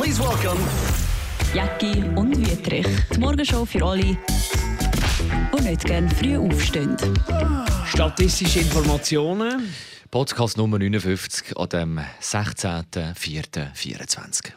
Please welcome Jacki und Wüthrich. Die Morgenshow für alle, die nicht gerne früh aufstehen. Statistische Informationen. Podcast Nummer 59 an dem 16.04.24.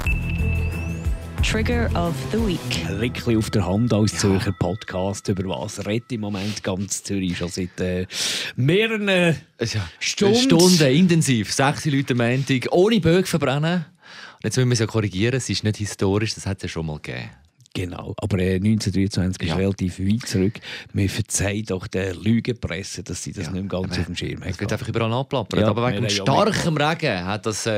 Trigger of the Week. Liegt auf der Hand als Zürcher Podcast. Über was redet im Moment ganz Zürich schon seit mehreren Stunden intensiv. 6 Leute am Montag ohne Bögen verbrennen. Und jetzt müssen wir es ja korrigieren. Es ist nicht historisch, das hat es ja schon mal gegeben. Genau, aber 1923 ist relativ weit zurück. Wir verzeihen doch der Lügenpresse, dass sie das nicht mehr ganz auf dem Schirm haben. Es wird einfach überall abplappert. Ja, aber wegen starkem Regen hat das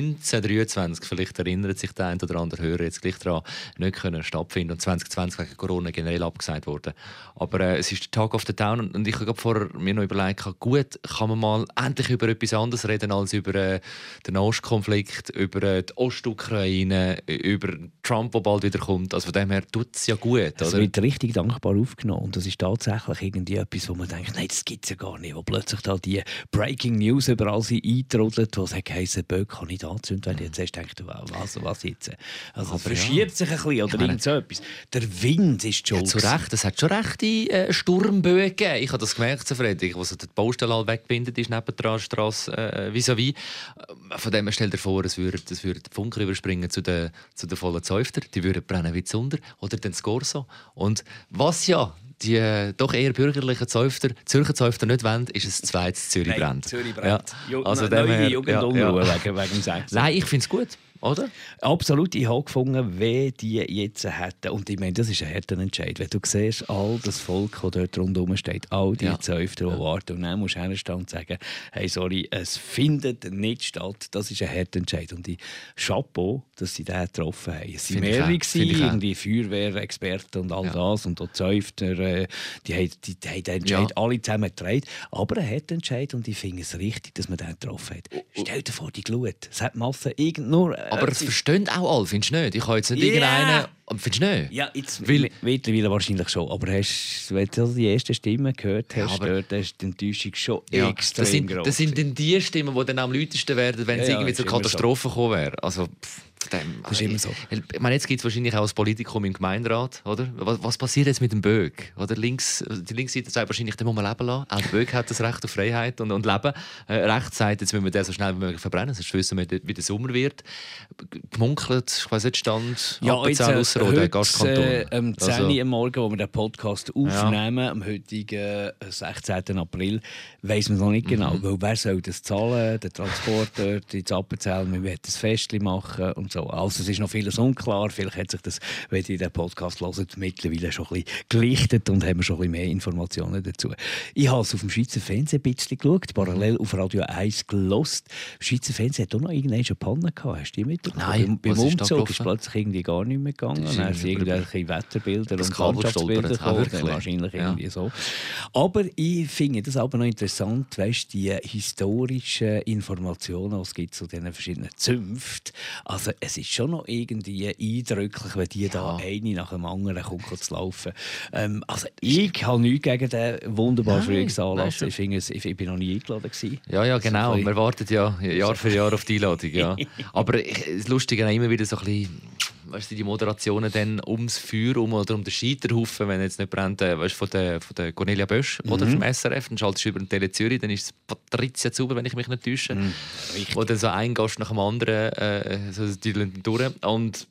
1923, vielleicht erinnert sich der ein oder andere Hörer jetzt gleich daran, nicht können stattfinden. Und 2020 wegen Corona generell abgesagt worden. Aber es ist der Talk of the Town und ich habe vorher mir noch überlegt, gut, kann man mal endlich über etwas anderes reden als über den Ostkonflikt, über die Ostukraine, über Trump, der bald wieder kommt. Also von dem her tut es ja gut. Es wird richtig dankbar aufgenommen. Und das ist tatsächlich irgendwie etwas, wo man denkt, nein, das gibt es ja gar nicht. Wo plötzlich da die Breaking News überall eintrudelt, wo es heisst, Böck kann nicht anzünden, weil jetzt erst denkt, was jetzt? Also verschiebt sich ein bisschen oder irgend so etwas. Der Wind ist schon. Ja, zu Recht, es hat schon rechte Sturmböen gegeben. Ich habe das gemerkt, Fredrik, wo so die Baustelle halt weggebindet ist, neben der Strasse vis-à-vis. Von dem stell dir vor, es würde Funker überspringen zu den vollen Zäufter. Die würden brennen wie die Sunder. Oder den Scorso. Und was ja die doch eher bürgerlichen Zürcher Zäufter nicht wollen, ist ein zweites Zürich brennt. Zürich brennt. Ja. Also neue Jugendunruhe wegen 6. Nein, ich finde es gut. Oder? Absolut, ich habe gefunden, wie die jetzt hätten. Und ich meine, das ist ein harter Entscheid. Wenn du siehst, all das Volk, das dort rundherum steht, all die Zäufter, die warten, und dann musst du hinstehen und sagen, hey, sorry, es findet nicht statt. Das ist ein harter Entscheid. Und ich Chapeau, dass sie den getroffen haben. Es waren mehrere, irgendwie Feuerwehrexperten und all das. Und auch Zäufter, die haben den Entscheid alle zusammen getragen. Aber ein harter Entscheid. Und ich finde es richtig, dass man den getroffen hat. Stell dir vor, die Glut. Es hat Masse nur. Aber es verstehen auch alle, findest du nicht? Ich habe jetzt nicht irgendeinen... Findest du nicht? Ja, jetzt mittlerweile wahrscheinlich schon. Aber wenn du die ersten Stimmen gehört hast, dort ist die Enttäuschung schon extrem groß. Das sind dann die Stimmen, die dann am lautesten werden, wenn es irgendwie zur Katastrophe gekommen wäre. Also, das ist immer so. Ich meine, jetzt gibt es wahrscheinlich auch ein Politikum im Gemeinderat. Oder? Was passiert jetzt mit dem Böck? Oder die Linksseite sagt wahrscheinlich, den muss man leben lassen. Auch der Böck hat das Recht auf Freiheit und Leben. Rechts sagt, jetzt müssen wir den so schnell wie möglich verbrennen, sonst wissen wir, wie der Sommer wird. Gemunkelt, ich weiss nicht, Stand Appenzell Ausserrhoden, Gastkanton. Am 10 Uhr am Morgen, wo wir den Podcast aufnehmen, am heutigen 16. April, weiss man noch nicht genau. Weil wer soll das zahlen? Der Transport dort ins Appenzell, wir wollen ein Festchen machen und so. Also es ist noch vieles unklar. Vielleicht hat sich das, wenn ihr den Podcast hört, mittlerweile schon ein bisschen gelichtet und haben wir schon ein bisschen mehr Informationen dazu. Ich habe es auf dem Schweizer Fernsehen ein bisschen geschaut, parallel auf Radio 1 gehört. Das Schweizer Fernsehen hat auch noch irgendeine Panne gehabt. Hast du die mitbekommen? Nein, beim Umzug ist plötzlich irgendwie gar nicht mehr gegangen. Dann sind irgendwelche Wetterbilder und Landschaftsbilder gekommen. Wahrscheinlich irgendwie so. Aber ich finde das aber noch interessant, weißt, die historischen Informationen, die es gibt zu diesen verschiedenen Zünften. Also es ist schon noch irgendwie eindrücklich, wenn die da eine nach dem anderen kommt zu laufen. Also ich habe nichts gegen den wunderbaren Frühlingsanlass. Ich bin noch nie eingeladen gewesen. Ja, genau. Wir warten ja Jahr für Jahr auf die Einladung. Ja. Aber das Lustige ist immer wieder so ein bisschen, weißt du, die Moderationen dann ums Feuer oder um den Scheiterhaufen, wenn jetzt nicht brennt, weißt, von der Cornelia Bösch oder vom SRF, dann schaltest du über den Tele Zürich, dann ist es Patricia Zuber, wenn ich mich nicht täusche, wo dann so ein Gast nach dem anderen so die durch und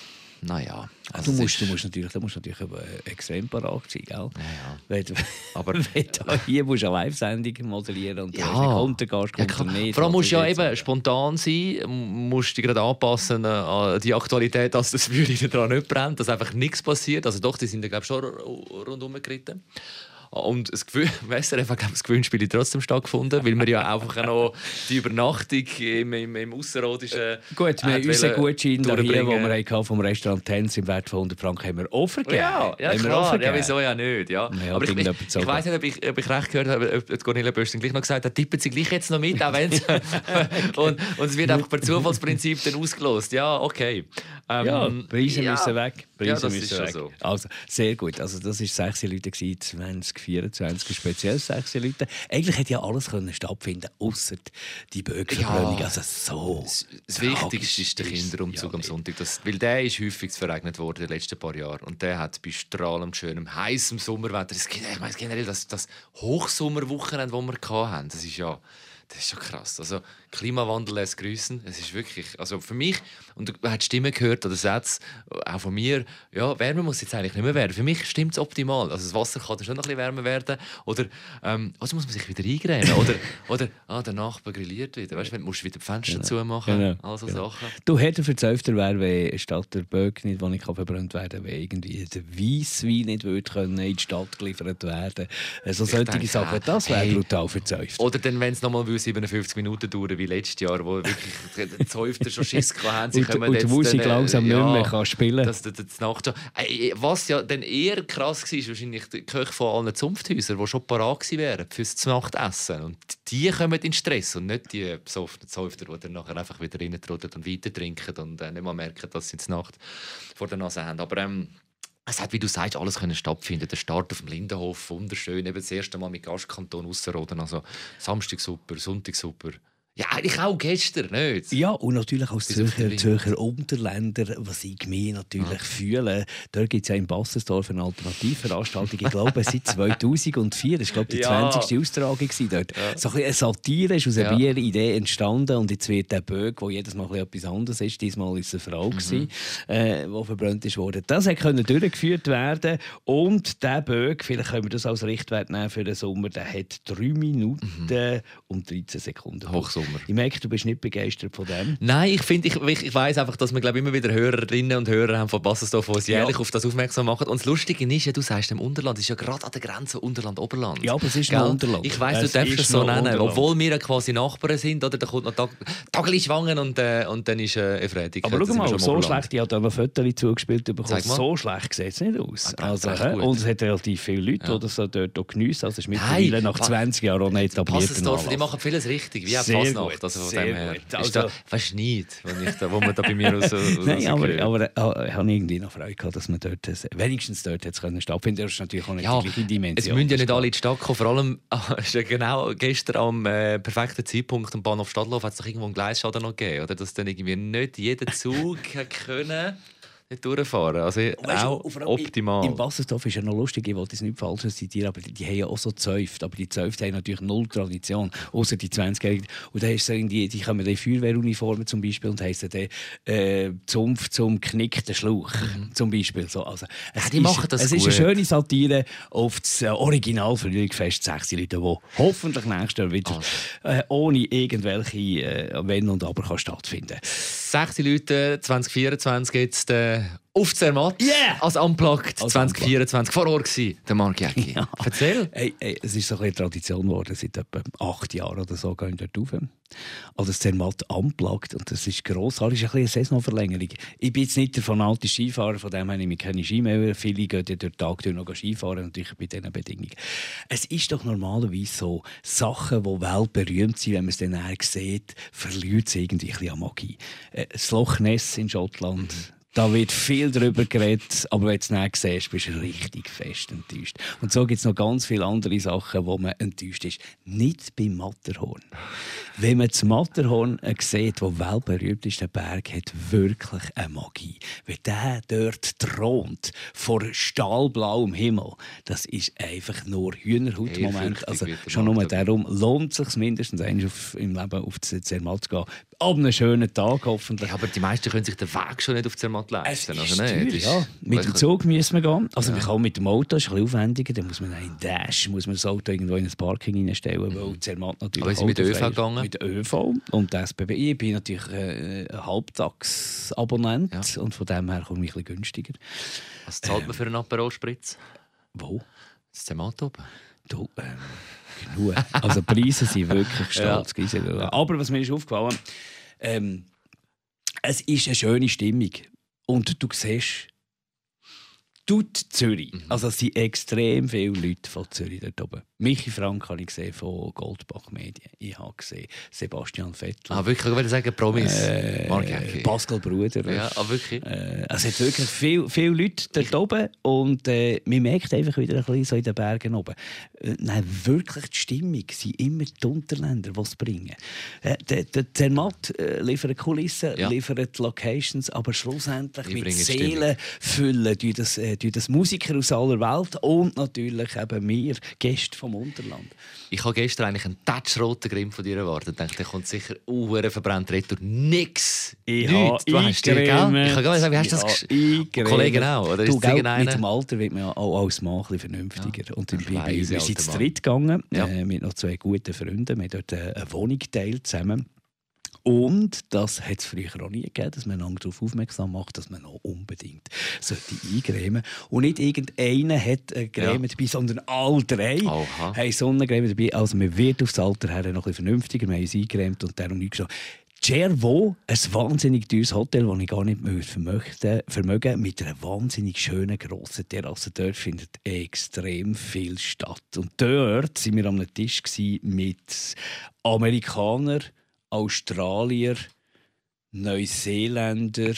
naja. Also du musst natürlich extrem parat sein, gell? Ja. Aber wenn du hier musst eine Live-Sendung moderieren und du hast nicht runtergehst, kommt er nicht. Vor allem musst du ja eben spontan sein, musst dich gerade anpassen an die Aktualität, dass das Feuer daran nicht brennt, dass einfach nichts passiert. Also doch, die sind ja, glaube ich, schon rundherum geritten. Und das SRF hat das Gewinnspiel trotzdem stattgefunden, weil wir ja einfach noch die Übernachtung im Ausserrhodischen Gut, wir haben unseren Gutschein hier, den wir vom Restaurant Tenz im Wert von 100 Franken haben wir auch vergeben. Ja, klar. Ja, wieso ja nicht? Ja. Aber ich weiss nicht, ob ich recht gehört habe, ob Cornelia Bösch gleich noch gesagt hat, tippen Sie gleich jetzt noch mit, auch wenn und es wird einfach per Zufallsprinzip dann ausgelost. Ja, okay. Preise müssen weg. Preise das müssen ist schon weg. so. Also, sehr gut. Also, das war 6 Leute, 2024, speziell 6 Leute. Eigentlich hätte ja alles können stattfinden, ausser die Böckverbrennung. Ja. Also, so. Das Wichtigste ist der Kinderumzug am Sonntag. Weil der ist häufig verregnet worden in den letzten paar Jahren. Und der hat bei strahlend schönem, heißem Sommerwetter, ich meine generell das Hochsommerwochenende, das wir hatten, das ist ja krass. Also, Klimawandel lässt grüßen. Es ist wirklich, also für mich, und du hast Stimmen gehört oder Sätze, auch von mir, ja, Wärme muss jetzt eigentlich nicht mehr werden. Für mich stimmt es optimal. Also das Wasser kann dann schon noch ein bisschen wärmer werden. Oder also muss man sich wieder eingrämen. oder der Nachbar grilliert wieder. Weißt du, musst du wieder die Fenster zumachen. Genau. Also Genau. Sachen. Du hättest verzweifelt wäre, wenn statt der Böck nicht, die nicht verbrannt werden kann, wenn irgendwie der Weisswein nicht in die Stadt geliefert werden. So solche Sachen, das wäre brutal verzweifelt. Oder dann, wenn es nochmal 57 Minuten dauern wie letztes Jahr, wo wirklich die Zäufter schon Schiss hatten. Und die Musik langsam nicht mehr kann spielen. Das Nacht schon. Was ja dann eher krass war, ist wahrscheinlich die Köche von allen Zunfthäusern, die schon parat wären fürs Nachtessen. Und die kommen in Stress und nicht die besoffenen Zäufter, die dann nachher einfach wieder reintruddeln und weiter trinken und nicht mal merken, dass sie die Nacht vor der Nase haben. Aber es hat, wie du sagst, alles können stattfinden. Der Start auf dem Lindenhof, wunderschön. Eben das erste Mal mit Gastkanton Ausserrhoden. Also Samstag super, Sonntag super. Ja, eigentlich auch gestern, nicht? Ja, und natürlich als Zürcher Unterländer, was ich mir natürlich fühle. Da gibt es ja in Bassersdorf eine Alternativveranstaltung. Ich glaube, seit 2004. Das war die 20. Austragung dort. Ja. So ein eine Satire ist aus einer Bieridee entstanden. Und jetzt wird der Böck, der jedes Mal etwas anderes ist, diesmal war es eine Frau, die verbrannt wurde. Das konnte durchgeführt werden. Und der Böck, vielleicht können wir das als Richtwert nehmen für den Sommer, der hat 3 Minuten und 13 Sekunden. Hochsommer. Ich merke, du bist nicht begeistert von dem. Nein, ich weiss einfach, dass wir immer wieder Hörerinnen und Hörer haben von Bassersdorf, die uns jährlich auf das aufmerksam machen. Und das Lustige ist ja, du sagst, im Unterland ist ja gerade an der Grenze Unterland-Oberland. Ja, aber es ist noch Unterland. Ich weiss, du darfst es so nennen. Unterland. Obwohl wir ja quasi Nachbarn sind, oder? Da kommt noch Tagli Schwangen und dann ist Efredig. Aber schau mal, so schlecht, ich habe da noch Fotos zugespielt bekommen. So schlecht sieht es nicht aus. Also, und es hat relativ viele Leute, die das dort geniessen. Also es ist mittlerweile nach 20 Jahren auch nicht etabliert. Bassersdorf, die machen vieles richtig, wie auch Fasnacht. Also von dem her ist da fast nicht, wo man da bei mir aus Nein, aber ich habe irgendwie noch Freude gehabt, dass man dort wenigstens dort stattfinden konnte. Das ist natürlich auch nicht die gleiche Dimension. Es müssen ja nicht alle in die Stadt kommen. Vor allem ist ja genau gestern am perfekten Zeitpunkt am Bahnhof Stadtlauf hat es doch irgendwo einen Gleisschaden noch gegeben, oder? Dass dann irgendwie nicht jeder Zug können nicht durchfahren. Also auch optimal. Im Bassersdorf ist ja noch lustig, ich wollte es nicht falsch zitieren, aber die haben ja auch so Zäuft. Aber die Zäufte haben natürlich null Tradition, außer die 20-Jährigen. Und dann ist so die kommen in Feuerwehruniformen zum Beispiel und heissen dann Zumpf zum knickten Schlauch zum Beispiel. So, also, die machen das Es gut. ist eine schöne Satire auf das Original Frühlingfest 6 Leute, die hoffentlich nächstes Jahr wieder ohne irgendwelche Wenn und Aber kann stattfinden. 6 Leute 2024 jetzt auf Zermatt als Unplugged 2024 vor Ort gewesen, der Marc Jäcki. Ja. Erzähl. Es ist so ein bisschen Tradition geworden, seit etwa 8 Jahren oder so gehen dort rauf. Also das Zermatt Unplugged und das ist grossartig, ist ein bisschen eine Saisonverlängerung. Ich bin jetzt nicht der fanatische Skifahrer, von dem habe ich keine Ski mehr. Viele gehen ja durch den Tag noch Skifahren, natürlich bei diesen Bedingungen. Es ist doch normalerweise so, Sachen, die weltberühmt sind, wenn man es dann sieht, verliert es irgendwie ein bisschen an Magie. Das Loch Ness in Schottland, da wird viel darüber geredet, aber wenn du es nicht siehst, bist du richtig fest enttäuscht. Und so gibt es noch ganz viele andere Sachen, wo man enttäuscht ist. Nicht beim Matterhorn. Wenn man das Matterhorn sieht, wo weltberühmt ist, der Berg hat wirklich eine Magie. Wenn der dort thront, vor stahlblauem Himmel, das ist einfach nur Hühnerhaut-Moment. Also schon nur darum lohnt es sich mindestens einmal im Leben auf die Zermatt zu gehen. Ab einem schönen Tag hoffentlich. Ja, aber die meisten können sich den Weg schon nicht auf Zermatt leisten. Es ist teuer, ja. Mit dem Zug müssen wir gehen. Also wir können mit dem Auto, das ist ein bisschen aufwendiger. Dann muss man einen Dash, muss man das Auto irgendwo in ein Parking reinstellen, weil Zermatt natürlich aber sind mit ÖV gegangen? Mit ÖV und der SBB. Ich bin natürlich ein Halbtagsabonnent und von dem her komme ich ein bisschen günstiger. Was zahlt man für einen Aperol-Spritz? Wo? Das Zermatt oben. Du, genug. Also die Preise sind wirklich staatsgeisig. Aber was mir ist aufgefallen, es ist eine schöne Stimmung. Und du siehst, Zürich. Also es sind extrem viele Leute von Zürich dort oben. Michi Frank habe ich gesehen von Goldbach Medien. Ich habe gesehen Sebastian Vettel. Wirklich, ich würde sagen Promis. Pascal Bruder. Ja, wirklich. Es hat wirklich viele Leute dort oben und man merkt einfach wieder ein bisschen so in den Bergen oben. Nein, wirklich die Stimmung sind immer die Unterländer, die es bringen. Der Zermatt liefert Kulissen, liefert Locations, aber schlussendlich mit Seelen füllen das Musiker aus aller Welt und natürlich eben wir Gäste vom Unterland. Ich habe gestern eigentlich einen touchroten Grimm von dir erwartet. Ich dachte, der kommt sicher verbrannt retour. Nix. Nichts. Du hast dir, gell? Ich kann gar nicht sagen, wie hast du das Kollegen auch? Oder ist mit dem Alter wird man ja auch als Mann ein bisschen vernünftiger. Und wir sind zu dritt gegangen, mit noch 2 guten Freunden. Wir haben dort eine Wohnung geteilt zusammen. Und das hat es früher auch nie gegeben, dass man darauf aufmerksam macht, dass man noch unbedingt eingremen sollte. Und nicht irgendeiner hat eine Creme dabei, sondern alle 3 haben Sonnencreme dabei. Also man wird aufs Alter her noch ein bisschen vernünftiger. Wir haben uns eingecremt und darum nicht gesagt. Cervo, ein wahnsinnig teures Hotel, das ich gar nicht vermögen, mit einer wahnsinnig schönen, grossen Terrasse. Dort findet extrem viel statt. Und dort waren wir an einem Tisch mit Amerikanern, Australier, Neuseeländer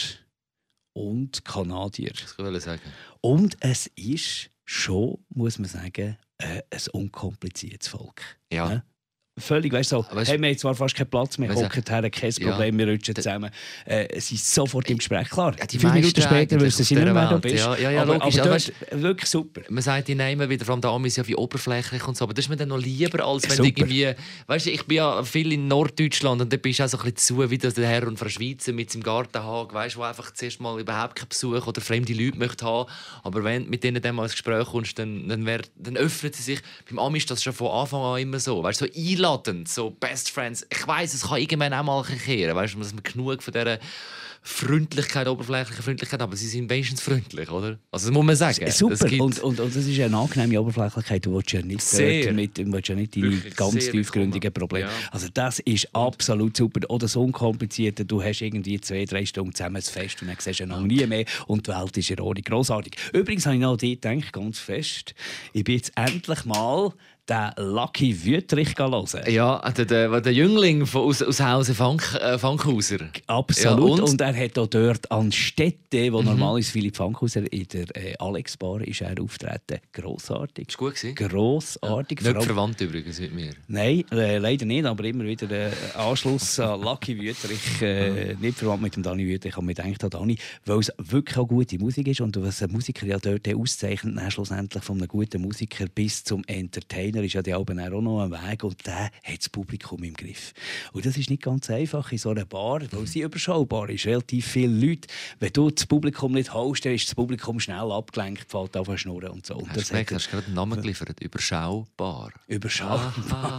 und Kanadier. Das kann ich sagen. Und es ist schon, muss man sagen, ein unkompliziertes Volk. Ja. Völlig, weißt du, so, wir haben zwar fast keinen Platz mehr, hocken her, kein Problem, wir rutschen zusammen. Sie sind sofort im Gespräch, klar. 5 Minuten später wissen sie nicht mehr, wer du bist. Ja, logisch. Aber dort, wirklich super. Man sagt, die nehmen wieder, vor allem der Amis, ja wie oberflächlich und so, aber das ist mir dann noch lieber, als wenn super. irgendwie, weißt du, ich bin ja viel in Norddeutschland und da bist du auch so ein bisschen zu, wie der Herr und Frau Schweizer mit seinem Gartenhag, weißt du, wo einfach zuerst mal überhaupt keinen Besuch oder fremde Leute möchte haben, aber wenn du mit denen dann mal ins Gespräch kommst, dann öffnet sie sich. Beim Amis ist das schon von Anfang an immer so, weißt du, so einladend, so Best Friends. Ich weiss, es kann irgendwann auch mal kehren, weißt du, dass man genug von dieser Freundlichkeit, oberflächliche Freundlichkeit, aber sie sind wenigstens freundlich, oder? Also das muss man sagen. Super, und das ist eine angenehme Oberflächlichkeit, du willst ja nicht deine ganz tiefgründigen Probleme. Ja. Also das ist absolut super. Oder das Unkomplizierte, du hast irgendwie 2-3 Stunden zusammen ein Fest und dann siehst du noch nie mehr und die Welt ist ja auch nicht grossartig. Übrigens habe ich noch an dich gedacht, ganz fest, ich bin jetzt endlich mal den Lucky Wüttrich hören. Ja, der Jüngling aus Hause Fankhauser. Absolut. Ja, und er hat auch dort an Städte, wo normalerweise Philipp Fankhauser in der Alex Bar ist er auftreten. Grossartig. Ist gut gewesen? Grossartig. Ja. Nicht verwandt übrigens mit mir. Nein, leider nicht, aber immer wieder Anschluss an Lucky Wüttrich. Nicht verwandt mit dem Dani Wüttrich, aber mit gedacht an Dani, weil es wirklich auch gute Musik ist und was ein Musiker ja dort auszeichnet, schlussendlich von einem guten Musiker bis zum Entertainer ist ja die Alben auch noch ein Weg und der hat das Publikum im Griff. Und das ist nicht ganz einfach in so einer Bar, weil sie überschaubar ist. Relativ viele Leute. Wenn du das Publikum nicht holst, dann ist das Publikum schnell abgelenkt, fällt auf schnurren und so. Und hast du gerade einen Namen geliefert? Überschaubar. Überschaubar.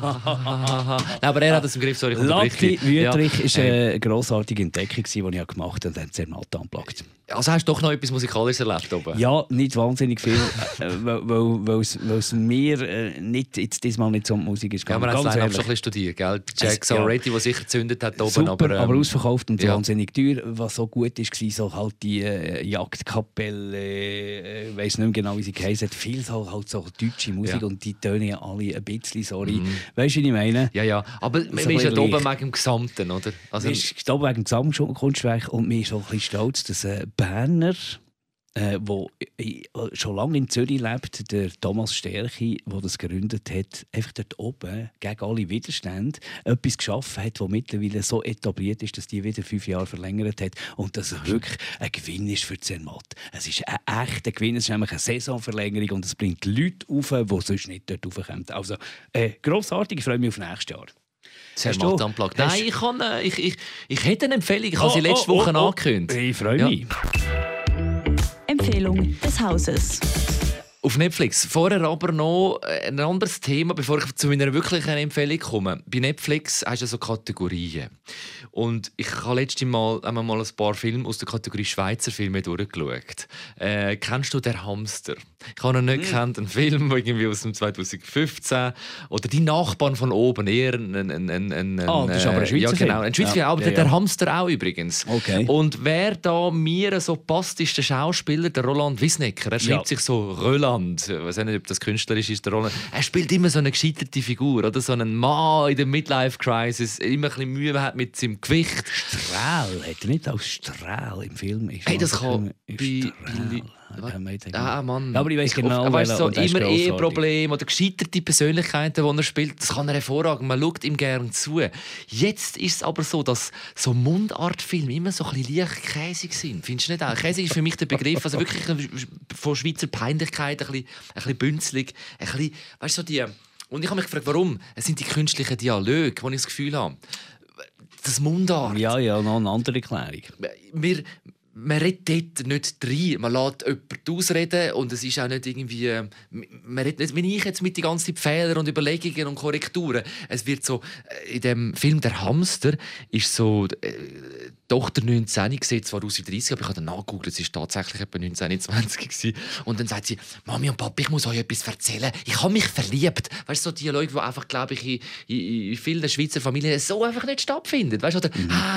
Nein, aber er hat das im Griff. Sorry, Lucky Wüttrich war eine grossartige Entdeckung, die ich gemacht habe und dann Zermatt angeplagt. Also hast du doch noch etwas Musikalisches erlebt oben? Ja, nicht wahnsinnig viel, weil es mir nicht, jetzt diesmal nicht so Musik ist. Ja, wir haben es leider schon ein bisschen studiert, gell? Jack's Already, der sicher gezündet hat oben. Super, aber ausverkauft und wahnsinnig teuer. Was so gut war, so halt die Jagdkapelle, ich weiss nicht mehr genau, wie sie geheißen hat. Viel halt so deutsche Musik und die tönen ja alle ein bisschen, sorry. Weißt du, was ich meine? Ja, aber man ist ja oben wegen dem Gesamten, oder? Also, man ist oben wegen dem Gesamtkunstwerk und man ist auch ein bisschen stolz, dass Berner, der schon lange in Zürich lebt, der Thomas Stärchi, der das gegründet hat, einfach dort oben gegen alle Widerstände etwas geschaffen hat, das mittlerweile so etabliert ist, dass die wieder 5 Jahre verlängert hat und dass es wirklich ein Gewinn ist für Zermatt. Es ist ein echter Gewinn, es ist nämlich eine Saisonverlängerung und es bringt Leute auf, die sonst nicht dort raufkommen. Also grossartig, ich freue mich auf nächstes Jahr. Zermatt unplugged. Nein, ich hätte eine Empfehlung. Ich habe sie letzte Woche angekündigt. Ich freue mich. Empfehlung des Hauses. Auf Netflix. Vorher aber noch ein anderes Thema, bevor ich zu meiner wirklichen Empfehlung komme. Bei Netflix hast du so Kategorien. Und ich habe letztes Mal einmal ein paar Filme aus der Kategorie Schweizer Filme durchgeschaut. Kennst du «Der Hamster»? Ich habe ihn nicht gekannt, einen Film irgendwie aus dem 2015. Oder «Die Nachbarn von oben», eher ein das ist aber ein Schweizer Film. Ja, genau, ein Schweizer Film, aber der Hamster auch übrigens. Okay. Und wer da mir so passt, ist der Schauspieler, der Roland Wisnecker. Er schreibt sich so Roland. Ich weiß nicht, ob das künstlerisch ist, der Roland. Er spielt immer so eine gescheiterte Figur, oder? So einen Mann in der Midlife-Crisis, immer ein bisschen Mühe hat mit seinem Gewicht. Strahl, hat er nicht als Strahl im Film? Hey, das kann Mann. Ja, aber ich weiss genau, weißt, so immer Eheprobleme oder gescheiterte Persönlichkeiten, die er spielt, das kann er hervorragend. Man schaut ihm gerne zu. Jetzt ist es aber so, dass so Mundartfilme immer so ein bisschen leicht käsig sind. Findest du nicht auch? Käsig ist für mich der Begriff, also wirklich von Schweizer Peinlichkeit, ein bisschen bünzlig, ein bisschen, weißt du, so die. Und ich habe mich gefragt, warum? Es sind die künstlichen Dialoge, die ich das Gefühl habe. Das Mundart. Ja, noch eine andere Erklärung. Man redet dort nicht rein. Man lässt jemanden ausreden und es ist auch nicht irgendwie... Man redet nicht, wie ich jetzt mit den ganzen Fehlern und Überlegungen und Korrekturen. Es wird so... In dem Film «Der Hamster» ist so... Tochter 19, sieht zwar aus wie 30, aber ich habe dann nachgegoogelt, sie war tatsächlich etwa 19, 20 Und dann sagt sie, Mami und Papi, ich muss euch etwas erzählen. Ich habe mich verliebt. Weißt du, so Dialoge, die einfach, glaube ich, in vielen Schweizer Familien so einfach nicht stattfinden. Weißt du, oder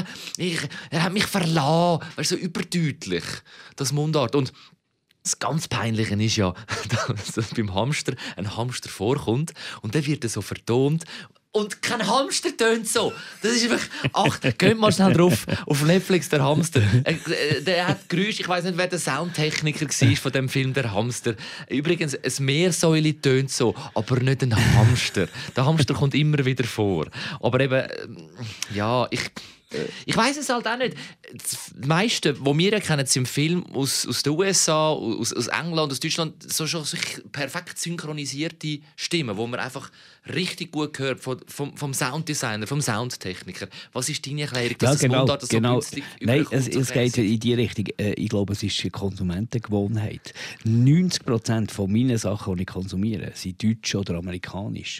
er hat mich verlassen. Weißt du, so überdeutlich, das Mundart. Und das ganz Peinliche ist ja, dass beim Hamster ein Hamster vorkommt und dann wird er so vertont. Und kein Hamster tönt so. Das ist einfach... Ach, geht mal schnell drauf. Auf Netflix, «Der Hamster». Der hat Geräusche. Ich weiss nicht, wer der Soundtechniker war von dem Film «Der Hamster». Übrigens, ein Meersäule tönt so, aber nicht ein Hamster. Der Hamster kommt immer wieder vor. Aber eben, ja, ich weiss es halt auch nicht. Das meiste, was wir kennen, sind Filme aus den USA, aus England, aus Deutschland, so perfekt synchronisierte Stimmen, wo man einfach richtig gut hört vom Sounddesigner, vom Soundtechniker. Was ist deine Erklärung, dass das Mundart so günstig überkommt? Nein, es geht in die Richtung. Ich glaube, es ist eine Konsumentengewohnheit. 90% von meinen Sachen, die ich konsumiere, sind deutsch oder amerikanisch.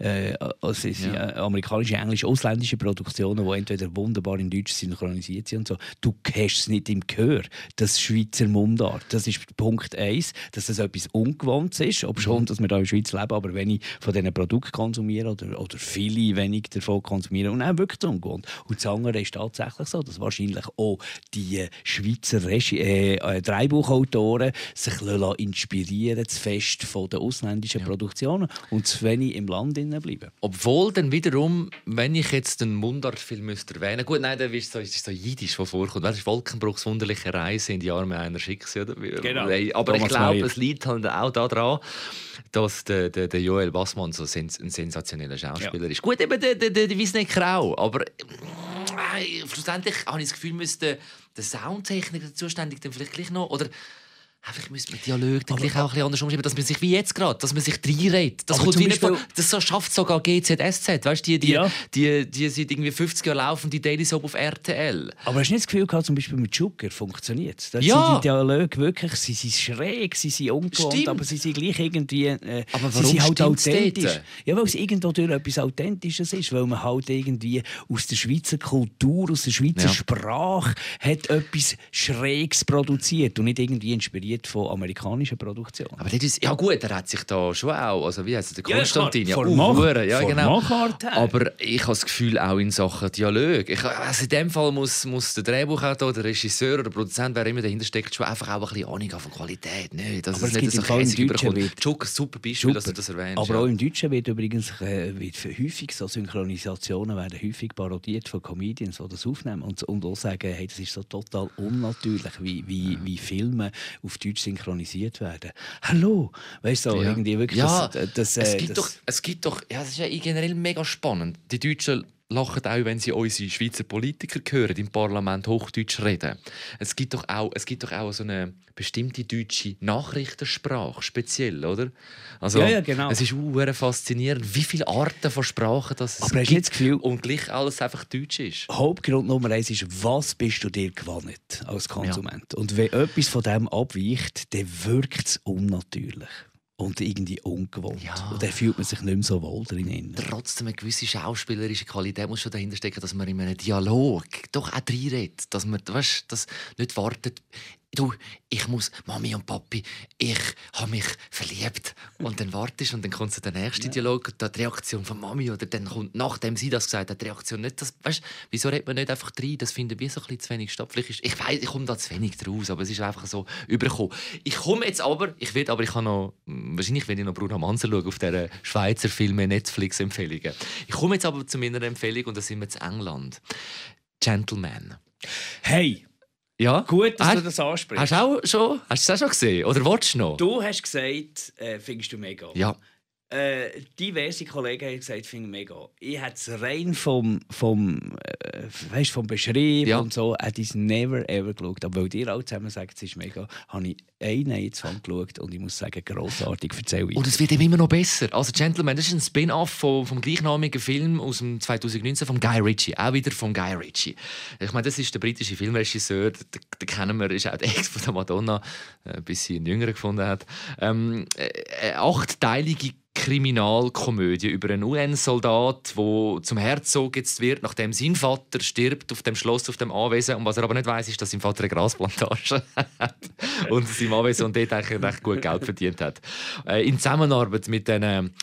Es sind amerikanische, englische, ausländische Produktionen, die entweder wunderbar in Deutsch synchronisiert sind und so. Du hast es nicht im Gehör, das Schweizer Mundart. Das ist Punkt 1, dass es etwas Ungewohntes ist, ob schon, dass wir hier in der Schweiz leben, aber wenn ich von diesen Produkten konsumiere oder viele wenig davon konsumiere und auch wirklich ungewohnt. Und das andere ist tatsächlich so, dass wahrscheinlich auch die Schweizer Drehbuchautoren sich inspirieren zu fest von den ausländischen Produktionen und zu wenig im Land bleiben. Obwohl dann wiederum, wenn ich jetzt einen Mundartfilm erwähnen, gut, nein, dann ist es so Jiddisch, was vorkommt. Das ist «Wolkenbruchs wunderliche Reise in die Arme einer Schicksal. Genau. Aber ich glaube, es liegt halt auch daran, dass der Joel Bassmann so ein sensationeller Schauspieler ist. Gut, eben der Wisnecker auch, aber schlussendlich habe ich das Gefühl, müsste der Soundtechniker zuständig dann vielleicht gleich noch, oder einfach müsste man Dialog dann gleich auch ein bisschen anders umschreiben, dass man sich wie jetzt gerade, dass man sich reinredet. Das kommt das schafft sogar GZSZ, weißt du, die seit irgendwie 50 Jahren laufen, die Daily Soap auf RTL. Aber hast du nicht das Gefühl gehabt, zum Beispiel mit Zucker funktioniert es? Sind die Dialoge wirklich, sie sind schräg, sie sind ungewohnt, aber sie sind gleich irgendwie, aber sie sind halt authentisch. Ja, weil es irgendwo durch etwas Authentisches ist, weil man halt irgendwie aus der Schweizer Kultur, aus der Schweizer Sprache hat etwas Schräges produziert und nicht irgendwie inspiriert von amerikanischen Produktionen. Aber das ist, ja gut, er hat sich da schon auch, also wie heißt der Konstantin? Ja, genau. Aber ich habe das Gefühl, auch in Sachen Dialog. Also in dem Fall muss der Drehbuchautor, der Regisseur oder der Produzent, wer immer dahinter steckt, schon einfach auch ein bisschen Ahnung von Qualität. Nicht, dass aber es nicht gibt so käsig überkommt. Joker, super Beispiel, dass du das erwähnst. Aber auch im Deutschen wird übrigens häufig so Synchronisationen werden häufig parodiert von Comedians, die das aufnehmen und auch sagen, hey, das ist so total unnatürlich, wie Filme auf Deutsch synchronisiert werden. Hallo! Weißt du, irgendwie wirklich... Ja, es gibt doch... Ja, das ist ja generell mega spannend. Die Deutschen lachen auch, wenn sie unsere Schweizer Politiker hören, im Parlament Hochdeutsch reden. Es gibt doch auch so eine bestimmte deutsche Nachrichtensprache, speziell, oder? Also, ja, genau. Es ist faszinierend, wie viele Arten von Sprachen es aber gibt das Gefühl, und gleich alles einfach Deutsch ist. Hauptgrund Nummer 1 ist, was bist du dir gewohnt als Konsument? Ja. Und wenn etwas von dem abweicht, dann wirkt es unnatürlich. und irgendwie ungewohnt. Ja. Und dann fühlt man sich nicht mehr so wohl drin. Trotzdem eine gewisse schauspielerische Qualität muss schon dahinter stecken, dass man in einem Dialog doch auch reinredet. Dass man das nicht wartet. Du, ich muss, Mami und Papi, ich habe mich verliebt. Und dann wartest und dann kommt so der nächste Dialog, die Reaktion von Mami. Oder dann kommt, nachdem sie das gesagt hat, die Reaktion nicht. Das, weißt, wieso redet man nicht einfach rein? Das finden wir so ein bisschen zu wenig statt. Vielleicht ist, ich weiss, ich komme da zu wenig draus, aber es ist einfach so übergekommen. Ich komme jetzt aber, ich kann noch, wahrscheinlich werde ich noch Bruno Manser schauen auf dieser Schweizer Filme Netflix-Empfehlungen. Ich komme jetzt aber zu meiner Empfehlung und da sind wir in England. Gentleman. Hey! Ja? Gut, dass du das ansprichst. Hast du es auch schon gesehen? Oder willst du noch? Du hast gesagt, findest du mega. Ja. Diverse Kollegen haben gesagt, finde ich mega. Ich hätte es rein vom Beschrieb und so, hätte ich es never ever geschaut. Aber weil ihr alle zusammen sagt, es ist mega, habe ich einen jetzt geschaut und ich muss sagen, grossartig, erzähl weiter. Und es wird immer noch besser. Also Gentleman, das ist ein Spin-off vom gleichnamigen Film aus dem 2019 von Guy Ritchie. Auch wieder von Guy Ritchie. Ich meine, das ist der britische Filmregisseur, den kennen wir, ist auch der Ex von der Madonna, bis sie einen Jüngeren gefunden hat. Eine 8-teilige Kriminalkomödie über einen UN-Soldat, der zum Herzog jetzt wird, nachdem sein Vater stirbt auf dem Schloss, auf dem Anwesen. Und was er aber nicht weiss, ist, dass sein Vater eine Grasplantage hat und sein Anwesen und dort eigentlich recht gut Geld verdient hat. In Zusammenarbeit mit diesen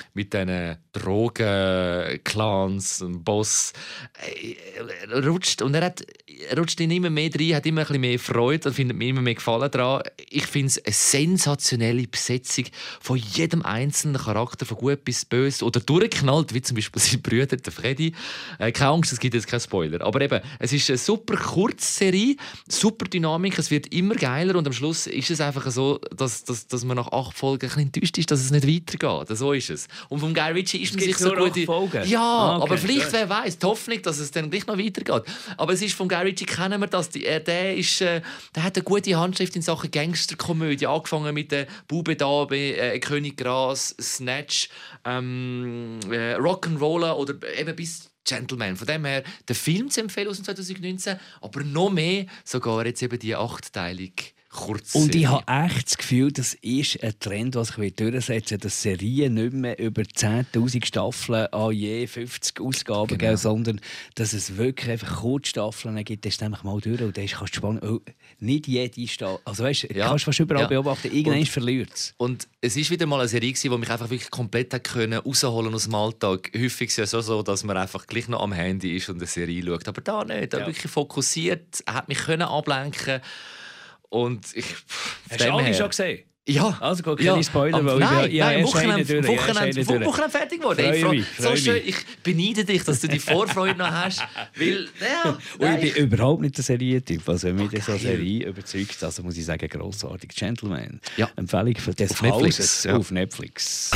Drogenclans, Boss, rutscht ihn immer mehr rein, hat immer ein bisschen mehr Freude und findet mir immer mehr Gefallen daran. Ich finde es eine sensationelle Besetzung von jedem einzelnen Charakter, von gut bis böse oder durchgeknallt, wie zum Beispiel sein Bruder, der Freddy. Keine Angst, es gibt jetzt keinen Spoiler. Aber eben, es ist eine super Kurzserie, super Dynamik, es wird immer geiler und am Schluss ist es einfach so, dass man nach 8 Folgen ein bisschen enttäuscht ist, dass es nicht weitergeht. So ist es. Und vom Guy Ritchie ist man sich so gut... Ja, okay, aber vielleicht, wer weiß, die Hoffnung, dass es dann gleich noch weitergeht. Aber es ist vom Guy Ritchie, kennen wir das, der hat eine gute Handschrift in Sachen Gangsterkomödie, angefangen mit der Bube da, König Gras, Snatch, Rock'n'Roller oder eben bis Gentleman. Von dem her, der Film zu empfehlen aus dem 2019, aber noch mehr sogar jetzt eben die 8-teilige Kurzserie. Und ich habe echt das Gefühl, das ist ein Trend, was ich durchsetzen will, dass Serien nicht mehr über 10'000 Staffeln an je 50 Ausgaben geben, sondern dass es wirklich einfach Kurzstaffeln gibt, das ist nämlich mal durch und dann kannst du spannend, nicht jede Staffel, also weißt, kannst du fast überall beobachten, irgendwann verliert es. Und es war wieder mal eine Serie, die mich einfach wirklich komplett rausholen aus dem Alltag. Häufig ist es ja so, dass man einfach gleich noch am Handy ist und eine Serie schaut, aber da nicht, da wirklich fokussiert, er hat mich ablenken. Und ich... Hast du alle schon gesehen? Ja. Also keine Spoiler, weil nein, Wochenende fertig geworden. So schön, ich beneide dich, dass du die Vorfreude noch hast. Weil, und ich bin überhaupt nicht der Serientyp. Also wenn mich so eine Serie überzeugt, also muss ich sagen, grossartig. Gentleman. Ja. Empfehlung für des auf Netflix. Auf Netflix.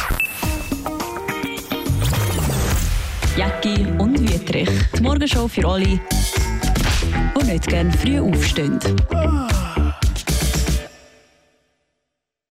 Jacki und Wietrich. Die Morgenshow für alle, die nicht gerne früh aufstehen.